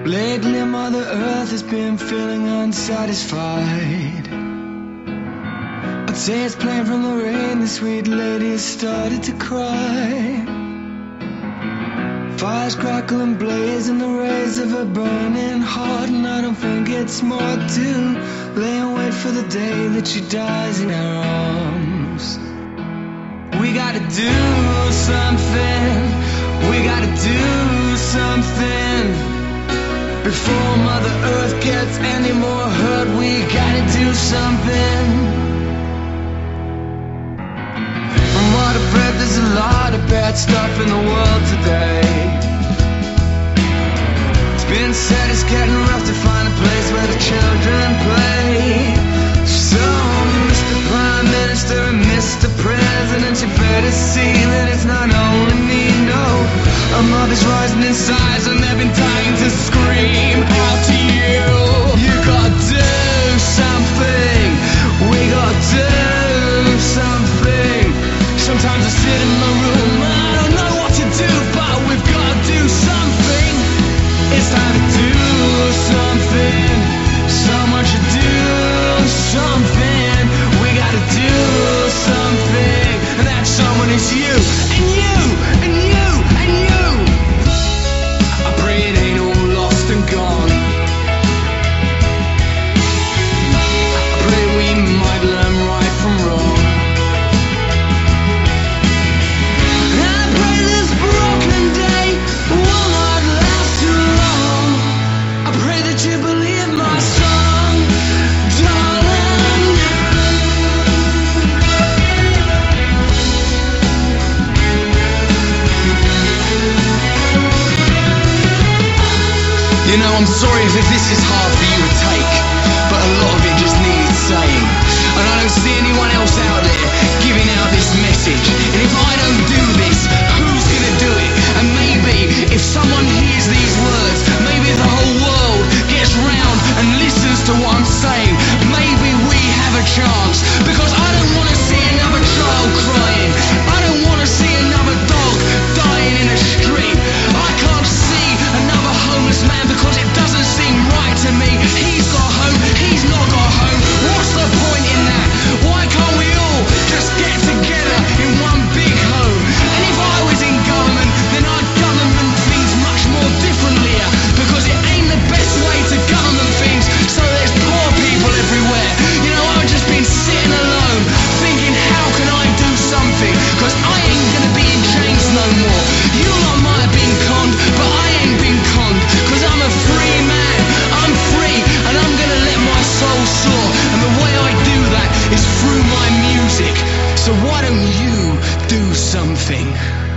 Lately Mother Earth has been feeling unsatisfied. I'd say it's plain from the rain the sweet lady has started to cry. Fires crackle and blaze in the rays of her burning heart, and I don't think it's smart to lay and wait for the day that she dies in our arms. We gotta do something, we gotta do something before Mother Earth gets any more hurt. We gotta do something. From what I've read, there's a lot of bad stuff in the world today. It's been said it's getting rough to find a place where the children play. So, Mr. Prime Minister and Mr. President, you better see that it's not only me, no. A mob is rising in size and they've been dying to scream out to you. You gotta do something, we gotta do something. Sometimes I sit in my room, I don't know what to do, but we've gotta do something. It's time to do something, someone should do something. We gotta do something, and that someone is you, and you, and you, and you. I pray it ain't all lost and gone. I pray we might learn right from wrong. I pray this broken day will not last too long. I pray that you believe my song, darling. You know, I'm sorry if this is hard for you to take, but a lot of it just needs saying. And I don't see anyone else out there giving out this message. And if I don't do this, who's gonna do it? And maybe if someone hears these words, maybe the whole world gets round and listens to what I'm saying. Maybe we have a chance, because I don't want to see another child crying. I don't want to see another dog dying in a street. I can't see another homeless man because it doesn't seem right to me. He's got home, he's not got home. What's the point in that? Why can't we all just get together in one big home? And if I was in government, then I'd government things much more differently, because it ain't the best way to government things, so there's poor people everywhere. You know, I've just been sitting alone, thinking how can I do something, because I ain't gonna be in chains no more. You lot might have been conned, but I ain't been conned, because I'm a free man. I'm free, and I'm gonna let my soul soar, and the way I do that is through my music. So why don't you do something?